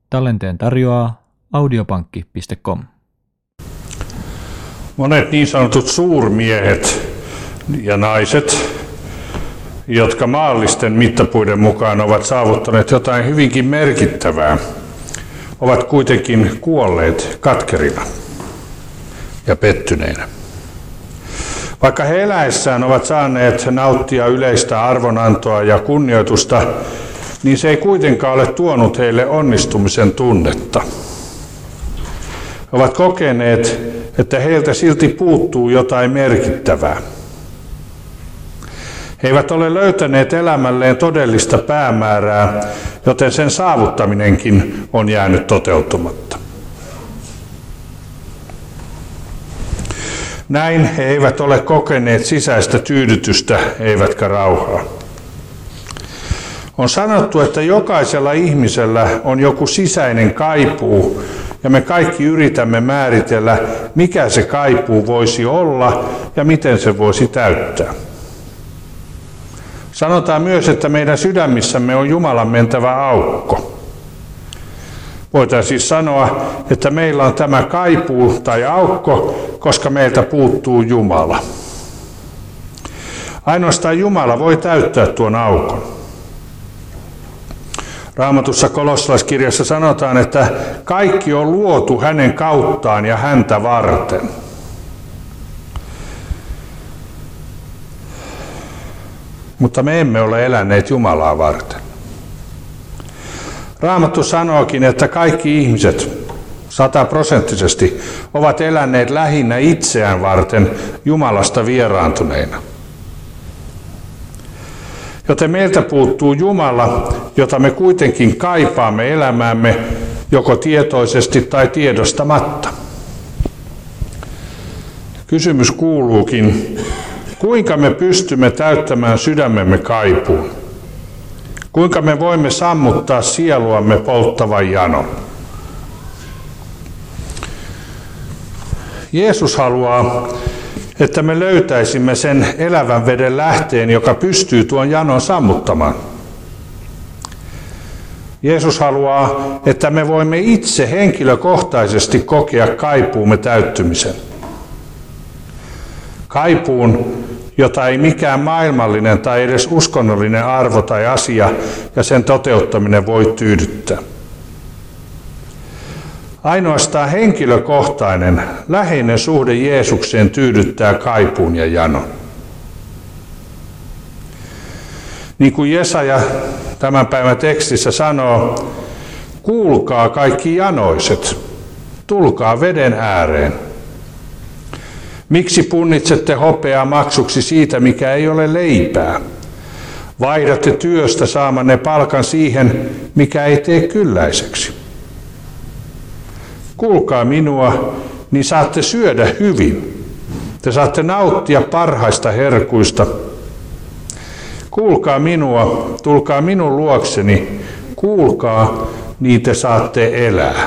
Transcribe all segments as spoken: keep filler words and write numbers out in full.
Tallenteen tarjoaa audiopankki piste com. Monet niin sanotut suurmiehet ja naiset, jotka maallisten mittapuiden mukaan ovat saavuttaneet jotain hyvinkin merkittävää, ovat kuitenkin kuolleet katkerina ja pettyneinä. Vaikka he eläessään ovat saaneet nauttia yleistä arvonantoa ja kunnioitusta, niin se ei kuitenkaan ole tuonut heille onnistumisen tunnetta. He ovat kokeneet, että heiltä silti puuttuu jotain merkittävää. He eivät ole löytäneet elämälleen todellista päämäärää, joten sen saavuttaminenkin on jäänyt toteutumatta. Näin he eivät ole kokeneet sisäistä tyydytystä eivätkä rauhaa. On sanottu, että jokaisella ihmisellä on joku sisäinen kaipuu, ja me kaikki yritämme määritellä, mikä se kaipuu voisi olla ja miten se voisi täyttää. Sanotaan myös, että meidän sydämissämme on Jumalan mentävä aukko. Voitaisiin siis sanoa, että meillä on tämä kaipuu tai aukko, koska meiltä puuttuu Jumala. Ainoastaan Jumala voi täyttää tuon aukon. Raamatussa kolossalaiskirjassa sanotaan, että kaikki on luotu hänen kauttaan ja häntä varten. Mutta me emme ole eläneet Jumalaa varten. Raamattu sanookin, että kaikki ihmiset sataprosenttisesti ovat eläneet lähinnä itseään varten Jumalasta vieraantuneina. Joten meiltä puuttuu Jumala, jota me kuitenkin kaipaamme elämäämme joko tietoisesti tai tiedostamatta. Kysymys kuuluukin, kuinka me pystymme täyttämään sydämemme kaipuun? Kuinka me voimme sammuttaa sieluamme polttavan janon? Jeesus haluaa, että me löytäisimme sen elävän veden lähteen, joka pystyy tuon janon sammuttamaan. Jeesus haluaa, että me voimme itse henkilökohtaisesti kokea kaipuumme täyttymisen. Kaipuun, jota ei mikään maailmallinen tai edes uskonnollinen arvo tai asia ja sen toteuttaminen voi tyydyttää. Ainoastaan henkilökohtainen, läheinen suhde Jeesukseen tyydyttää kaipuun ja janon. Niin kuin Jesaja tämän päivän tekstissä sanoo, kuulkaa kaikki janoiset, tulkaa veden ääreen. Miksi punnitsette hopeaa maksuksi siitä, mikä ei ole leipää? Vaihdatte työstä saamanne palkan siihen, mikä ei tee kylläiseksi. Kuulkaa minua, niin saatte syödä hyvin. Te saatte nauttia parhaista herkuista. Kuulkaa minua, tulkaa minun luokseni. Kuulkaa, niin te saatte elää.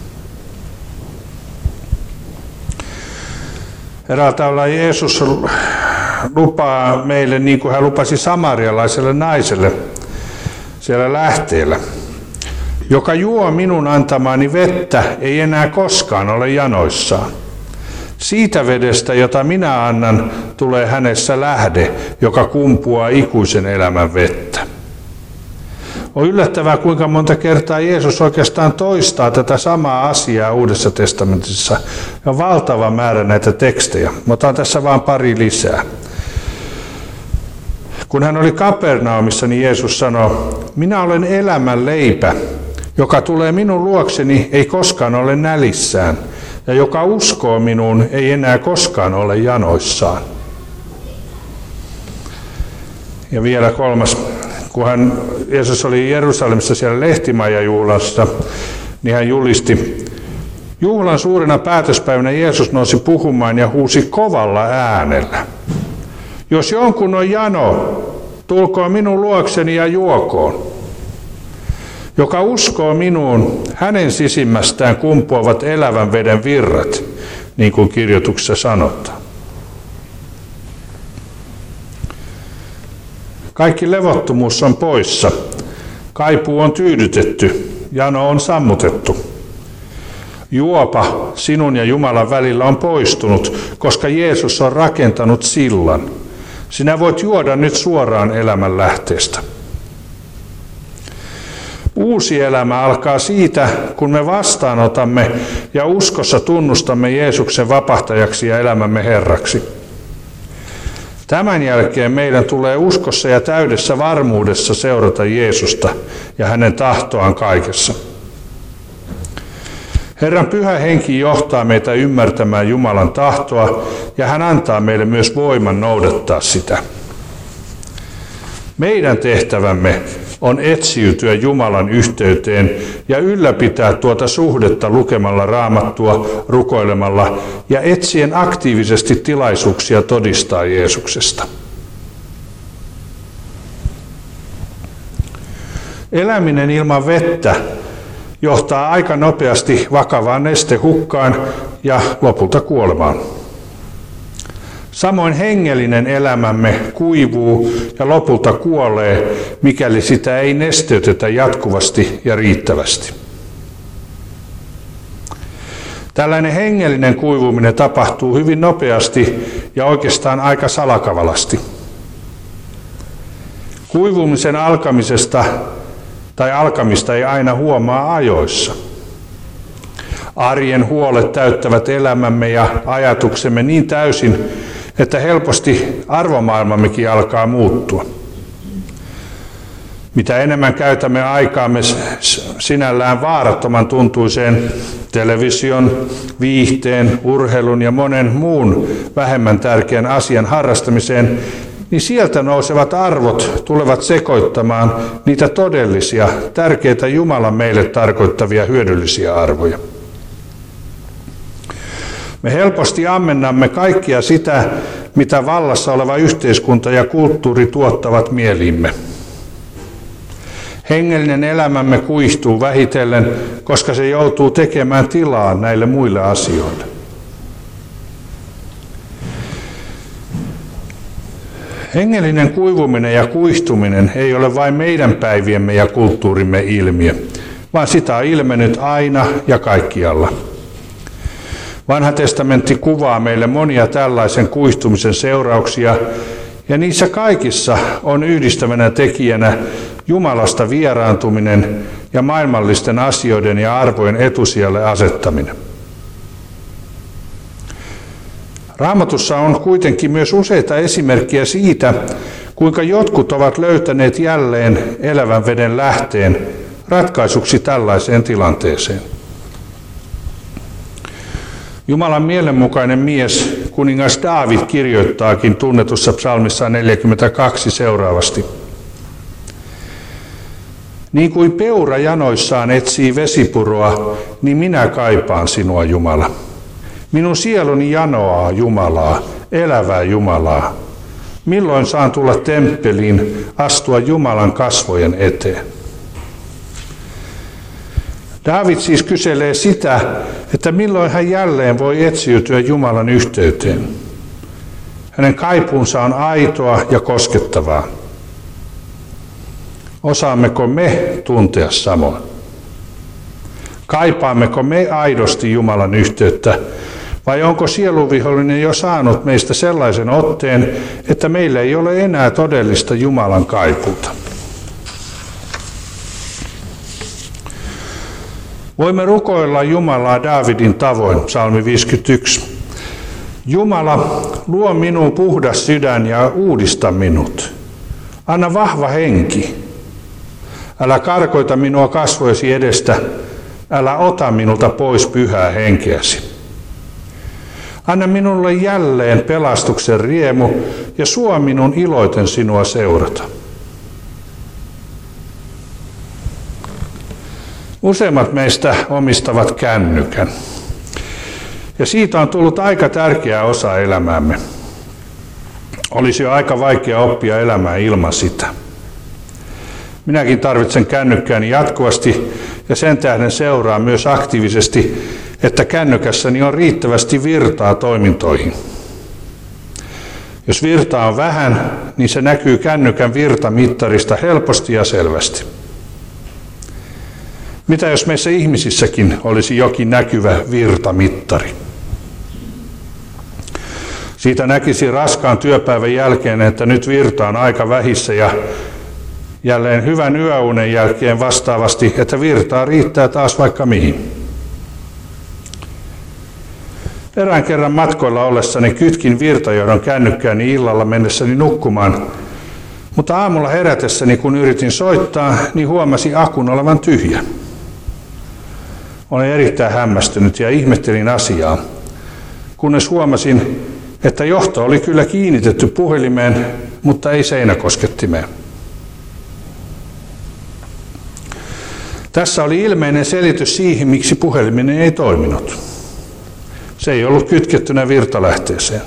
Eräällä tavalla Jeesus lupaa meille, niin kuin hän lupasi samarialaiselle naiselle siellä lähteellä. Joka juo minun antamaani vettä, ei enää koskaan ole janoissaan. Siitä vedestä, jota minä annan, tulee hänessä lähde, joka kumpuaa ikuisen elämän vettä. On yllättävää, kuinka monta kertaa Jeesus oikeastaan toistaa tätä samaa asiaa Uudessa testamentissa. On valtava määrä näitä tekstejä. Mä otan tässä vain pari lisää. Kun hän oli Kapernaumissa, niin Jeesus sanoi, minä olen elämän leipä. Joka tulee minun luokseni, ei koskaan ole nälissään, ja joka uskoo minuun, ei enää koskaan ole janoissaan. Ja vielä kolmas, kun hän, Jeesus oli Jerusalemissa siellä lehtimajajuhlassa, niin hän julisti, juhlan suurena päätöspäivänä Jeesus nousi puhumaan ja huusi kovalla äänellä. Jos jonkun on jano, tulkoon minun luokseni ja juokoon. Joka uskoo minuun, hänen sisimmästään kumpuavat elävän veden virrat, niin kuin kirjoituksessa sanotaan. Kaikki levottomuus on poissa. Kaipuu on tyydytetty Jano on sammutettu. Juopa sinun ja Jumalan välillä on poistunut, koska Jeesus on rakentanut sillan. Sinä voit juoda nyt suoraan elämän lähteestä. Uusi elämä alkaa siitä, kun me vastaanotamme ja uskossa tunnustamme Jeesuksen vapahtajaksi ja elämämme Herraksi. Tämän jälkeen meidän tulee uskossa ja täydessä varmuudessa seurata Jeesusta ja hänen tahtoaan kaikessa. Herran Pyhä Henki johtaa meitä ymmärtämään Jumalan tahtoa ja hän antaa meille myös voiman noudattaa sitä. Meidän tehtävämme on etsiytyä Jumalan yhteyteen ja ylläpitää tuota suhdetta lukemalla Raamattua, rukoilemalla ja etsien aktiivisesti tilaisuuksia todistaa Jeesuksesta. Eläminen ilman vettä johtaa aika nopeasti vakavaan nestehukkaan ja lopulta kuolemaan. Samoin hengellinen elämämme kuivuu ja lopulta kuolee, mikäli sitä ei nesteytetä jatkuvasti ja riittävästi. Tällainen hengellinen kuivuminen tapahtuu hyvin nopeasti ja oikeastaan aika salakavalasti. Kuivumisen alkamisesta tai alkamista ei aina huomaa ajoissa. Arjen huolet täyttävät elämämme ja ajatuksemme niin täysin, että helposti arvomaailmammekin alkaa muuttua. Mitä enemmän käytämme aikaamme sinällään vaarattoman tuntuiseen television, viihteen, urheilun ja monen muun vähemmän tärkeän asian harrastamiseen, niin sieltä nousevat arvot tulevat sekoittamaan niitä todellisia, tärkeitä Jumalan meille tarkoittavia hyödyllisiä arvoja. Me helposti ammennamme kaikkia sitä, mitä vallassa oleva yhteiskunta ja kulttuuri tuottavat mieliimme. Hengellinen elämämme kuihtuu vähitellen, koska se joutuu tekemään tilaa näille muille asioille. Hengellinen kuivuminen ja kuihtuminen ei ole vain meidän päiviemme ja kulttuurimme ilmiö, vaan sitä on ilmennyt aina ja kaikkialla. Vanha testamentti kuvaa meille monia tällaisen kuihtumisen seurauksia, ja niissä kaikissa on yhdistävänä tekijänä Jumalasta vieraantuminen ja maailmallisten asioiden ja arvojen etusijalle asettaminen. Raamatussa on kuitenkin myös useita esimerkkejä siitä, kuinka jotkut ovat löytäneet jälleen elävän veden lähteen ratkaisuksi tällaiseen tilanteeseen. Jumalan mielenmukainen mies, kuningas Daavid, kirjoittaakin tunnetussa psalmissa neljäkymmentäkaksi seuraavasti. Niin kuin peura janoissaan etsii vesipuroa, niin minä kaipaan sinua, Jumala. Minun sieluni janoaa Jumalaa, elävää Jumalaa. Milloin saan tulla temppeliin, astua Jumalan kasvojen eteen? Daavid siis kyselee sitä, että milloin hän jälleen voi etsiytyä Jumalan yhteyteen. Hänen kaipuunsa on aitoa ja koskettavaa. Osaammeko me tuntea samoin? Kaipaammeko me aidosti Jumalan yhteyttä, vai onko sieluvihollinen jo saanut meistä sellaisen otteen, että meillä ei ole enää todellista Jumalan kaipuuta? Voimme rukoilla Jumalaa Daavidin tavoin, psalmi viisikymmentäyksi. Jumala, luo minuun puhdas sydän ja uudista minut. Anna vahva henki. Älä karkoita minua kasvojesi edestä, älä ota minulta pois pyhää henkeäsi. Anna minulle jälleen pelastuksen riemu ja suo minun iloiten sinua seurata. Useimmat meistä omistavat kännykän. Ja siitä on tullut aika tärkeä osa elämäämme. Olisi jo aika vaikea oppia elämää ilman sitä. Minäkin tarvitsen kännykkääni jatkuvasti ja sen tähden seuraan myös aktiivisesti, että kännykässäni on riittävästi virtaa toimintoihin. Jos virtaa on vähän, niin se näkyy kännykän virtamittarista helposti ja selvästi. Mitä jos meissä ihmisissäkin olisi jokin näkyvä virtamittari? Siitä näkisi raskaan työpäivän jälkeen, että nyt virta on aika vähissä ja jälleen hyvän yöunen jälkeen vastaavasti, että virtaa riittää taas vaikka mihin. Erään kerran matkoilla ollessani kytkin virtajohdon kännykkääni illalla mennessäni nukkumaan, mutta aamulla herätessäni kun yritin soittaa, niin huomasin akun olevan tyhjä. Olin erittäin hämmästynyt ja ihmettelin asiaa, kunnes huomasin, että johto oli kyllä kiinnitetty puhelimeen, mutta ei seinäkoskettimeen. Tässä oli ilmeinen selitys siihen, miksi puhelimeni ei toiminut. Se ei ollut kytkettynä virtalähteeseen.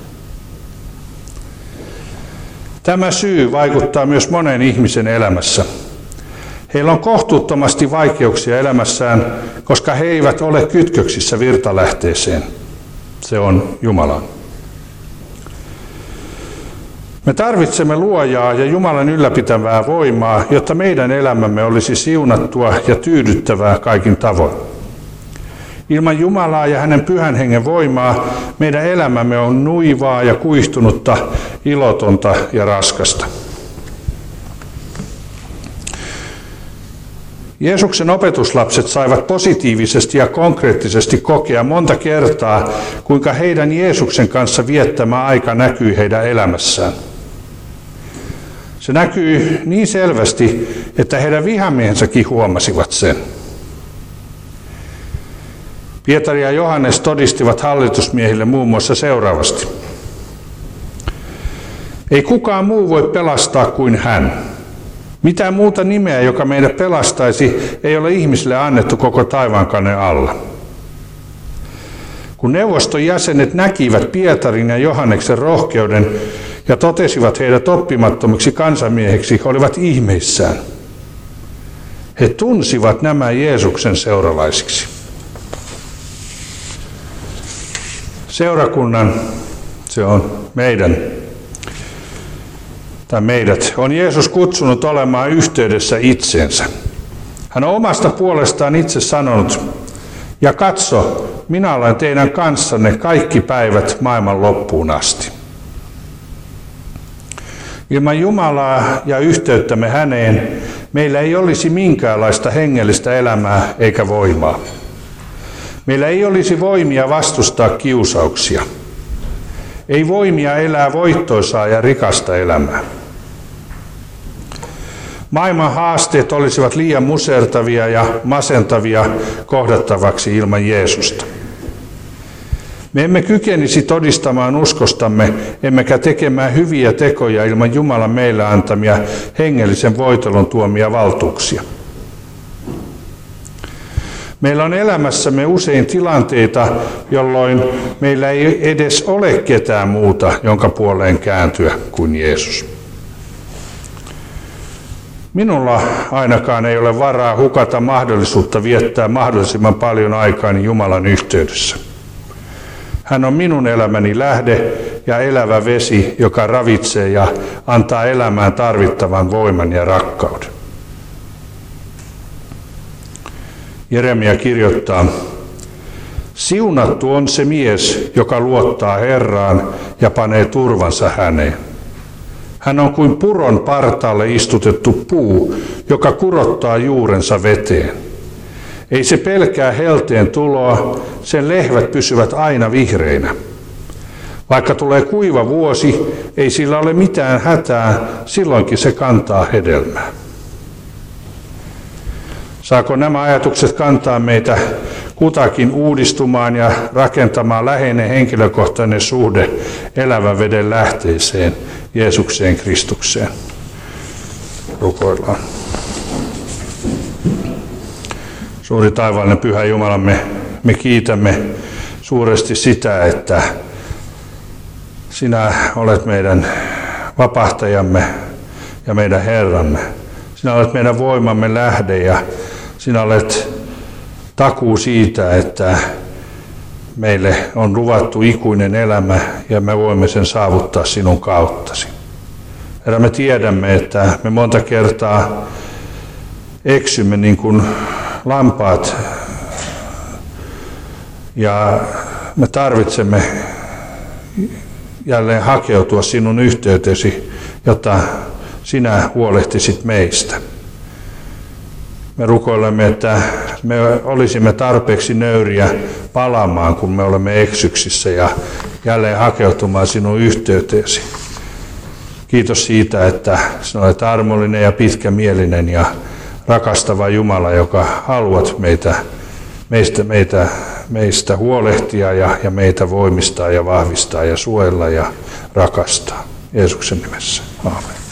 Tämä syy vaikuttaa myös monen ihmisen elämässä. Heillä on kohtuuttomasti vaikeuksia elämässään, koska he eivät ole kytköksissä virtalähteeseen. Se on Jumalan. Me tarvitsemme luojaa ja Jumalan ylläpitävää voimaa, jotta meidän elämämme olisi siunattua ja tyydyttävää kaikin tavoin. Ilman Jumalaa ja hänen pyhän hengen voimaa meidän elämämme on nuivaa ja kuihtunutta, ilotonta ja raskasta. Jeesuksen opetuslapset saivat positiivisesti ja konkreettisesti kokea monta kertaa, kuinka heidän Jeesuksen kanssa viettämä aika näkyy heidän elämässään. Se näkyy niin selvästi, että heidän vihamiehensäkin huomasivat sen. Pietari ja Johannes todistivat hallitusmiehille muun muassa seuraavasti. Ei kukaan muu voi pelastaa kuin hän. Mitään muuta nimeä, joka meidät pelastaisi, ei ole ihmisille annettu koko taivaankannen alla. Kun neuvoston jäsenet näkivät Pietarin ja Johanneksen rohkeuden ja totesivat heidät oppimattomiksi kansanmiehiksi, he olivat ihmeissään. He tunsivat nämä Jeesuksen seuralaisiksi. Seurakunnan, se on meidän, tai meidät, on Jeesus kutsunut olemaan yhteydessä itseensä. Hän on omasta puolestaan itse sanonut, ja katso, minä olen teidän kanssanne kaikki päivät maailman loppuun asti. Ilman Jumalaa ja yhteyttämme häneen meillä ei olisi minkäänlaista hengellistä elämää eikä voimaa. Meillä ei olisi voimia vastustaa kiusauksia. Ei voimia elää voittoisaa ja rikasta elämää. Maailman haasteet olisivat liian musertavia ja masentavia kohdattavaksi ilman Jeesusta. Me emme kykenisi todistamaan uskostamme, emmekä tekemään hyviä tekoja ilman Jumalan meille antamia hengellisen voitelun tuomia valtuuksia. Meillä on elämässämme usein tilanteita, jolloin meillä ei edes ole ketään muuta, jonka puoleen kääntyä kuin Jeesus. Minulla ainakaan ei ole varaa hukata mahdollisuutta viettää mahdollisimman paljon aikaani Jumalan yhteydessä. Hän on minun elämäni lähde ja elävä vesi, joka ravitsee ja antaa elämään tarvittavan voiman ja rakkauden. Jeremia kirjoittaa, siunattu on se mies, joka luottaa Herraan ja panee turvansa häneen. Hän on kuin puron partaalle istutettu puu, joka kurottaa juurensa veteen. Ei se pelkää helteen tuloa, sen lehvät pysyvät aina vihreinä. Vaikka tulee kuiva vuosi, ei sillä ole mitään hätää, silloinkin se kantaa hedelmää. Saako nämä ajatukset kantaa meitä kutakin uudistumaan ja rakentamaan läheinen henkilökohtainen suhde elävän veden lähteeseen, Jeesukseen Kristukseen? Rukoillaan. Suuri taivaallinen Pyhä Jumala, me, me kiitämme suuresti sitä, että sinä olet meidän vapahtajamme ja meidän Herramme. Sinä olet meidän voimamme lähde ja sinä olet takuu siitä, että meille on luvattu ikuinen elämä ja me voimme sen saavuttaa sinun kauttasi. Herra, me tiedämme, että me monta kertaa eksymme niin kuin lampaat ja me tarvitsemme jälleen hakeutua sinun yhteytesi, jotta sinä huolehtisit meistä. Me rukoilemme, että me olisimme tarpeeksi nöyriä palaamaan, kun me olemme eksyksissä ja jälleen hakeutumaan sinun yhteyteesi. Kiitos siitä, että sinä olet armollinen ja pitkämielinen ja rakastava Jumala, joka haluat meitä, meistä, meitä, meistä huolehtia ja, ja meitä voimistaa ja vahvistaa ja suojella ja rakastaa. Jeesuksen nimessä. Aamen.